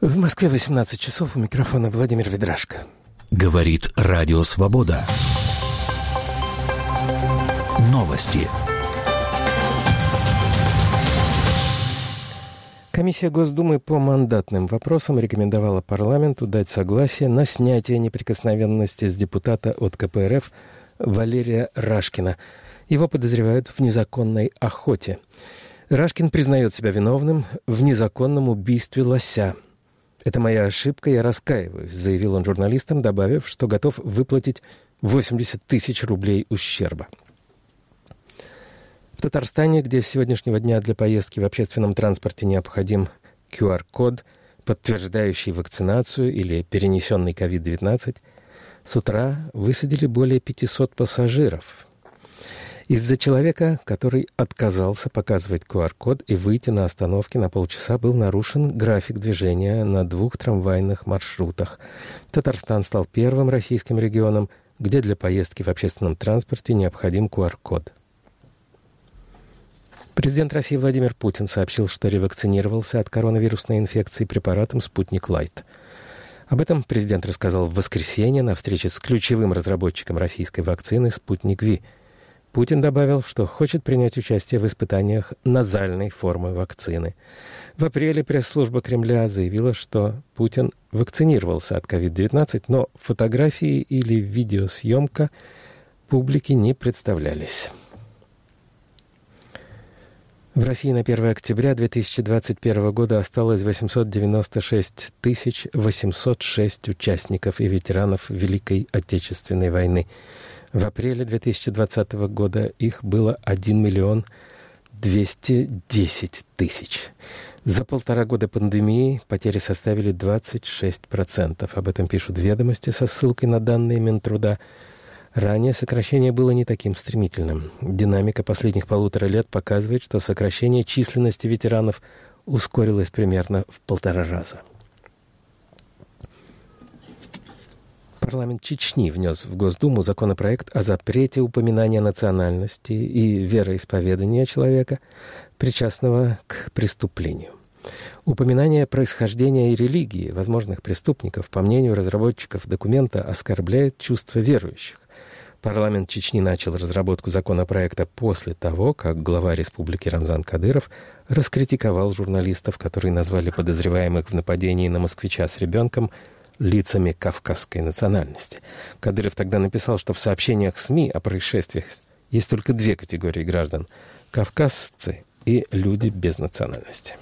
В Москве 18 часов, у микрофона Владимир Ведрашко. Говорит Радио Свобода. Новости. Комиссия Госдумы по мандатным вопросам рекомендовала парламенту дать согласие на снятие неприкосновенности с депутата от КПРФ Валерия Рашкина. Его подозревают в незаконной охоте. Рашкин признает себя виновным в незаконном убийстве лося. «Это моя ошибка, я раскаиваюсь», — заявил он журналистам, добавив, что готов выплатить 80 тысяч рублей ущерба. В Татарстане, где с сегодняшнего дня для поездки в общественном транспорте необходим QR-код, подтверждающий вакцинацию или перенесенный COVID-19, с утра высадили более 500 пассажиров. Из-за человека, который отказался показывать QR-код и выйти на остановке на полчаса, был нарушен график движения на 2 трамвайных маршрутах. Татарстан стал первым российским регионом, где для поездки в общественном транспорте необходим QR-код. Президент России Владимир Путин сообщил, что ревакцинировался от коронавирусной инфекции препаратом «Спутник Лайт». Об этом президент рассказал в воскресенье на встрече с ключевым разработчиком российской вакцины «Спутник Ви». Путин добавил, что хочет принять участие в испытаниях назальной формы вакцины. В апреле пресс-служба Кремля заявила, что Путин вакцинировался от COVID-19, но фотографии или видеосъемка публике не представлялись. В России на 1 октября 2021 года осталось 896 806 участников и ветеранов Великой Отечественной войны. В апреле 2020 года их было 1 210 000. За 1,5 года пандемии потери составили 26%. Об этом пишут «Ведомости» со ссылкой на данные Минтруда. Ранее сокращение было не таким стремительным. Динамика последних 1,5 лет показывает, что сокращение численности ветеранов ускорилось примерно в 1,5 раза. Парламент Чечни внес в Госдуму законопроект о запрете упоминания национальности и вероисповедания человека, причастного к преступлению. Упоминание происхождения и религии возможных преступников, по мнению разработчиков документа, оскорбляет чувства верующих. Парламент Чечни начал разработку законопроекта после того, как глава республики Рамзан Кадыров раскритиковал журналистов, которые назвали подозреваемых в нападении на москвича с ребенком лицами кавказской национальности. Кадыров тогда написал, что в сообщениях СМИ о происшествиях есть только 2 категории граждан – кавказцы и люди без национальности.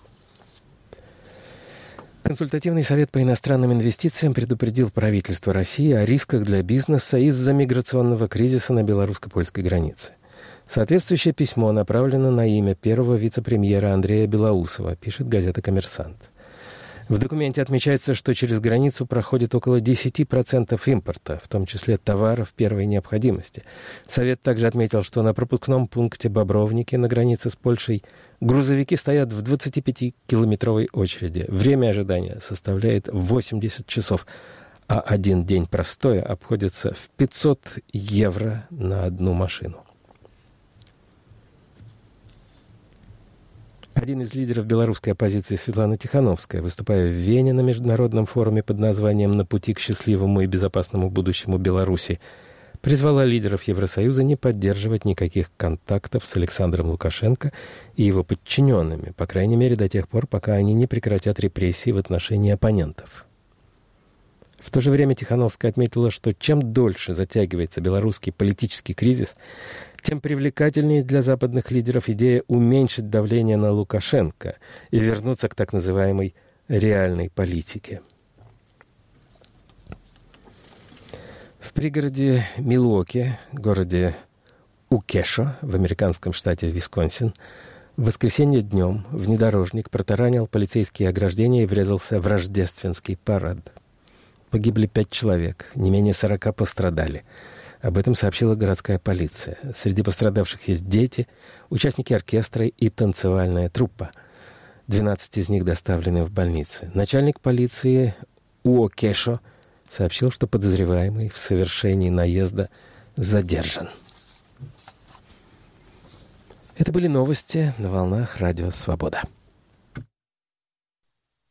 Консультативный совет по иностранным инвестициям предупредил правительство России о рисках для бизнеса из-за миграционного кризиса на белорусско-польской границе. Соответствующее письмо направлено на имя первого вице-премьера Андрея Белоусова, пишет газета «Коммерсант». В документе отмечается, что через границу проходит около 10% импорта, в том числе товаров первой необходимости. Совет также отметил, что на пропускном пункте Бобровники на границе с Польшей грузовики стоят в 25-километровой очереди. Время ожидания составляет 80 часов, а 1 день простоя обходится в 500 евро на одну машину. Один из лидеров белорусской оппозиции, Светлана Тихановская, выступая в Вене на международном форуме под названием «На пути к счастливому и безопасному будущему Беларуси», призвала лидеров Евросоюза не поддерживать никаких контактов с Александром Лукашенко и его подчиненными, по крайней мере до тех пор, пока они не прекратят репрессии в отношении оппонентов. В то же время Тихановская отметила, что чем дольше затягивается белорусский политический кризис, тем привлекательнее для западных лидеров идея уменьшить давление на Лукашенко и вернуться к так называемой реальной политике. В пригороде Милуоки, городе Укешо в американском штате Висконсин, в воскресенье днем внедорожник протаранил полицейские ограждения и врезался в рождественский парад. Погибли 5 человек, не менее 40 пострадали. Об этом сообщила городская полиция. Среди пострадавших есть дети, участники оркестра и танцевальная труппа. 12 из них доставлены в больницы. Начальник полиции Уокешо сообщил, что подозреваемый в совершении наезда задержан. Это были новости на волнах Радио Свобода.